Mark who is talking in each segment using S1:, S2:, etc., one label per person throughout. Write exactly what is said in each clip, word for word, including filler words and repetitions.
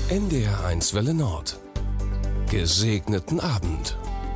S1: N D R eins Welle Nord. Gesegneten Abend.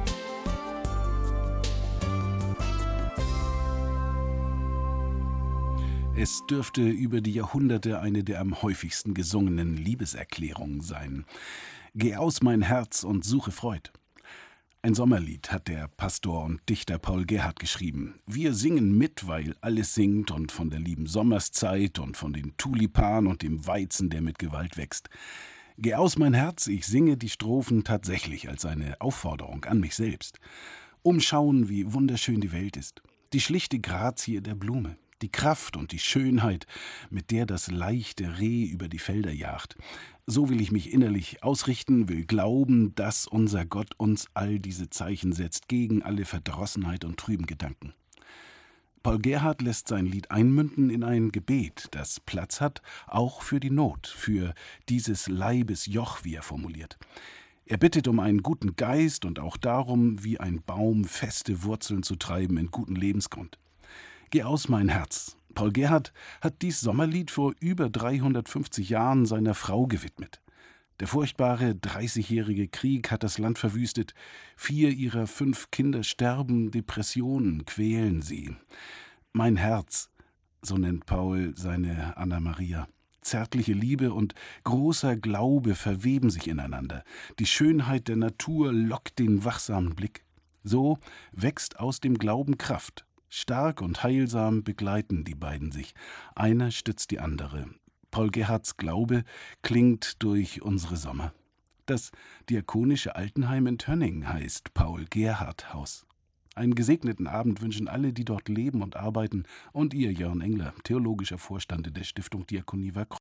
S2: Es dürfte über die Jahrhunderte eine der am häufigsten gesungenen Liebeserklärungen sein. Geh aus, mein Herz, und suche Freud. Ein Sommerlied hat der Pastor und Dichter Paul Gerhardt geschrieben. Wir singen mit, weil alles singt, und von der lieben Sommerszeit und von den Tulipan und dem Weizen, der mit Gewalt wächst. Geh aus, mein Herz, ich singe die Strophen tatsächlich als eine Aufforderung an mich selbst. Umschauen, wie wunderschön die Welt ist. Die schlichte Grazie der Blume. Die Kraft und die Schönheit, mit der das leichte Reh über die Felder jagt. So will ich mich innerlich ausrichten, will glauben, dass unser Gott uns all diese Zeichen setzt, gegen alle Verdrossenheit und trüben Gedanken. Paul Gerhardt lässt sein Lied einmünden in ein Gebet, das Platz hat, auch für die Not, für dieses Leibes Joch, wie er formuliert. Er bittet um einen guten Geist und auch darum, wie ein Baum feste Wurzeln zu treiben in guten Lebensgrund. Geh aus, mein Herz. Paul Gerhardt hat dies Sommerlied vor über dreihundertfünfzig Jahren seiner Frau gewidmet. Der furchtbare dreißigjährige Krieg hat das Land verwüstet. Vier ihrer fünf Kinder sterben, Depressionen quälen sie. Mein Herz, so nennt Paul seine Anna-Maria. Zärtliche Liebe und großer Glaube verweben sich ineinander. Die Schönheit der Natur lockt den wachsamen Blick. So wächst aus dem Glauben Kraft. Stark und heilsam begleiten die beiden sich. Einer stützt die andere. Paul Gerhardts Glaube klingt durch unsere Sommer. Das diakonische Altenheim in Tönning heißt Paul-Gerhardt-Haus. Einen gesegneten Abend wünschen alle, die dort leben und arbeiten, und ihr, Jörn Engler, theologischer Vorstand der Stiftung Diakonie Wakreuth.